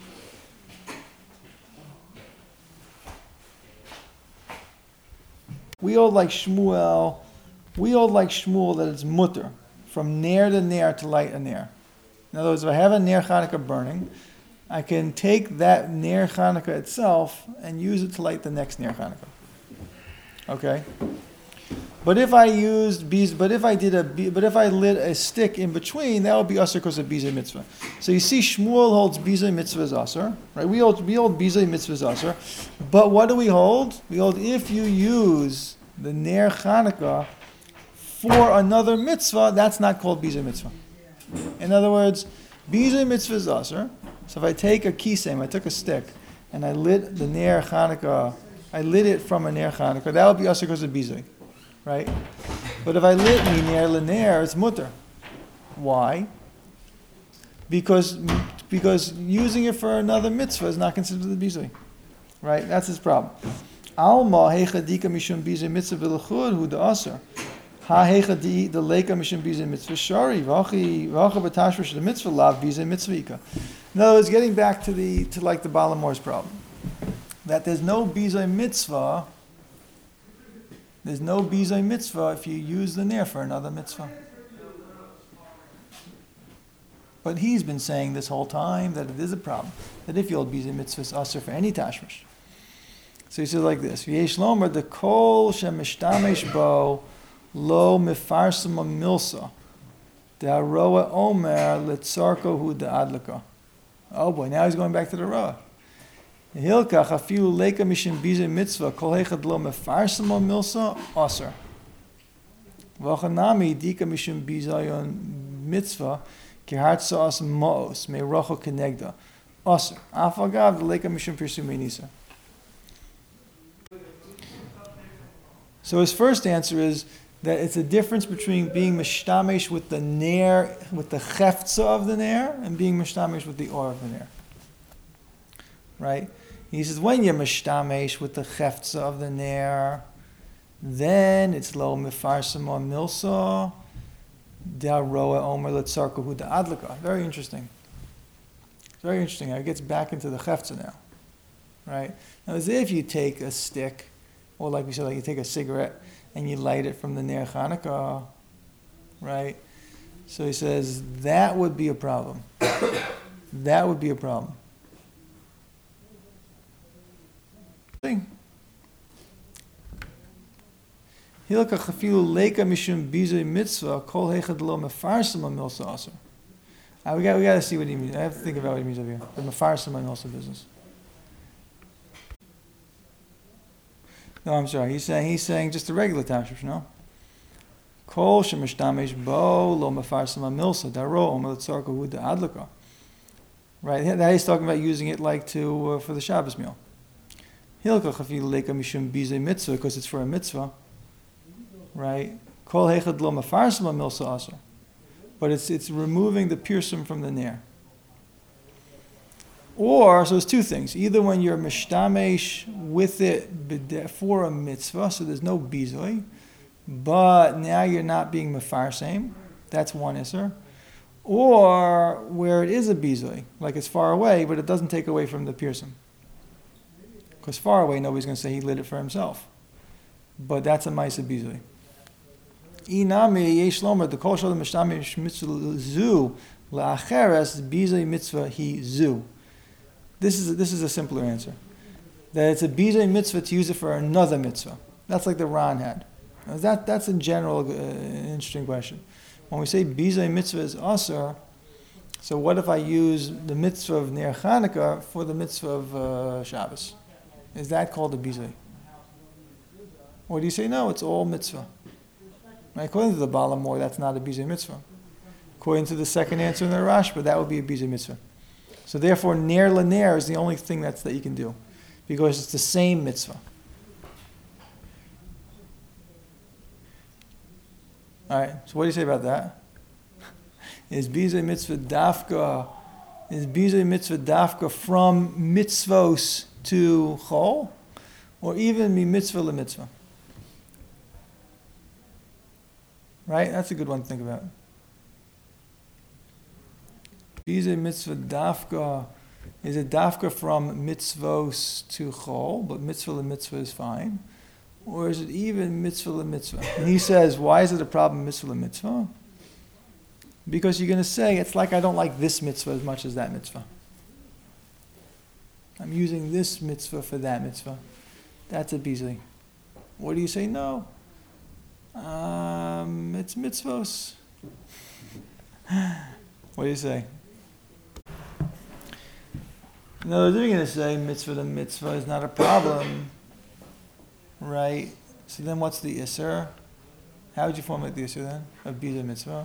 We hold like Shmuel, we hold like Shmuel that it's mutter, from ner to ner to light a ner. In other words, if I have a ner Chanukah burning, I can take that ner Chanukah itself and use it to light the next ner Chanukah. Okay? But if I used bees, but if I did a, but if I lit a stick in between, that would be asur because of bizei mitzvah. So you see, Shmuel holds bizei mitzvah as asur, right? We hold we hold bizei mitzvah as asur, but what do we hold? We hold if you use the ner Chanukah for another mitzvah, that's not called bizei mitzvah. In other words, bizei mitzvah is asur. So if I take a kisem, I took a stick, and I lit the ner Chanukah, I lit it from a ner Chanukah, that would be asur because of bizei. Right? But if I lit me ner l'ner, it's mutter. Why? Because because using it for another mitzvah is not considered the bizui. Right? That's his problem. Alma heichadika mishum bizui mitzvah v'lechud hu da'aser. Ha heichadi the leika mishum bizui mitzvah shari v'achi v'acha b'tashvish the mitzvah lav bizui mitzvahika. In other words, getting back to the to like the Balamor's problem, that there's no bizui mitzvah. There's no bizai mitzvah if you use the ner for another mitzvah. But he's been saying this whole time that it is a problem. That if you hold bizai mitzvah, it's asur for any tashmish. So he says like this: V'yesh lomer the kol shemishtamesh bo lo mifarsam milsa de'aroa omer litzarko hu de'adlaka. Oh boy, now he's going back to the roa. Hilkach afilu leika mishim bizei mitzvah kol hechad lo mefarsam milsa aser. V'chanami dika mishim bizayon mitzvah kihartsa as maos meiracho kenegda aser. Afagav the leika mishim pirsum nisa. So his first answer is that it's a difference between being mishtamish with the ner, with the cheftza of the ner, and being mishtamish with the or of the ner. Right? He says, when you're mishtamesh with the cheftza of the ner, then it's lo mifarsam or milsa, da roa omer letzarkahu da adlaka. Very interesting. Very interesting. It gets back into the cheftza now. Right? Now, as if you take a stick, or like we said, like you take a cigarette, and you light it from the ner Chanukah, right? So he says, that would be a problem. That would be a problem. Hilka chafilu leika mishum bizui mitzvah kol heichad lo mefarsam milsa aser. We got we got to see what he means. I have to think about what he means over here. The mefarsam milsa business. No, I'm sorry. He's saying he's saying just a regular tashmish, no? Kol shemishtamesh bo lo mefarsam milsa daro omer tzarka hu adlaka. Right, now he's talking about using it like to uh, for the Shabbos meal. Hilkach if you leka mishum bize mitzvah because it's for a mitzvah. Right, kol hechad lo mefarsam milsa aser, but it's it's removing the pirsum from the nair. Or, so there's two things. Either when you're mishtamesh with it for a mitzvah, so there's no bizoi, but now you're not being mefarsem, that's one isser. Or where it is a bizoi, like it's far away, but it doesn't take away from the pirsum. Because far away, nobody's going to say he lit it for himself. But that's a ma'isa bizoi. Inami yesh lomer, the kol shalom mishtamesh mitzvah zu, la'acheres bizoi mitzvah hi zu. This is, a, this is a simpler answer. That it's a bizei mitzvah to use it for another mitzvah. That's like the Ran had. Now that, that's in general uh, an interesting question. When we say bizei mitzvah is asur, so what if I use the mitzvah of Ner Chanukah for the mitzvah of uh, Shabbos? Is that called a bizei? Or do you say, no, it's all mitzvah? Right? According to the Baal HaMor, that's not a bizei mitzvah. According to the second answer in the Rashba, that would be a bizei mitzvah. So therefore, ner l'ner is the only thing that's that you can do, because it's the same mitzvah. All right. So what do you say about that? Is bizei mitzvah dafka? Is bizei mitzvah dafka from mitzvos to chol, or even mi mitzvah le mitzvah? Right. That's a good one to think about. Bizei mitzvah dafka, is it dafka from mitzvos to chol, but mitzvah le mitzvah is fine? Or is it even mitzvah le mitzvah? And he says, why is it a problem mitzvah le mitzvah? Because you're going to say, it's like I don't like this mitzvah as much as that mitzvah. I'm using this mitzvah for that mitzvah. That's a bizei. What do you say? No. Um, it's mitzvos. What do you say? No, they're going to say mitzvah to mitzvah is not a problem, right? So then what's the isser? How would you formulate the isser then of bizei mitzvah?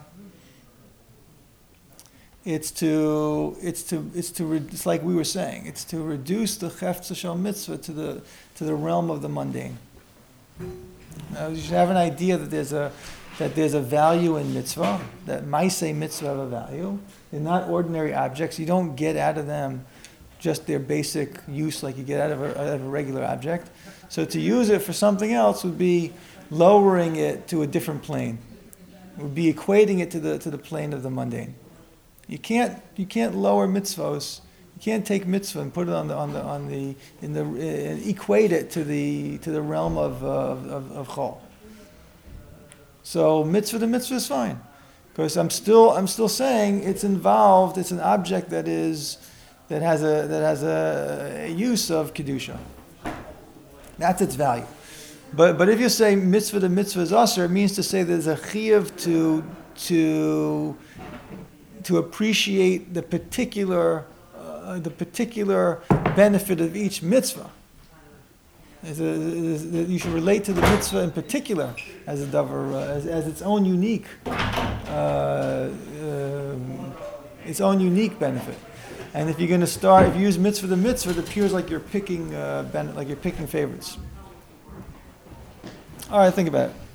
It's to, it's to, it's to, re- it's like we were saying, it's to reduce the chefza shel mitzvah to the to the realm of the mundane. Now you should have an idea that there's a that there's a value in mitzvah, that ma'aseh mitzvah have a value. They're not ordinary objects. You don't get out of them just their basic use like you get out of a, out of a regular object. So to use it for something else would be lowering it to a different plane. It would be equating it to the to the plane of the mundane. You can't you can't lower mitzvos. You can't take mitzvah and put it on the on the on the in the uh, equate it to the to the realm of uh, of, of chol. So mitzvah to mitzvah is fine, because I'm still I'm still saying it's involved. It's an object that is that has a that has a, a use of kedusha. That's its value. But but if you say mitzvah to mitzvah is aser, it means to say there's a chiyuv to to to appreciate the particular uh, the particular benefit of each mitzvah. Is a, is, is, you should relate to the mitzvah in particular as a davar, uh, as, as its own unique, uh, um, its own unique benefit. And if you're going to start, if you use mitzvah to mitzvah, it appears like you're picking, uh, ben, like you're picking favorites. All right, think about it.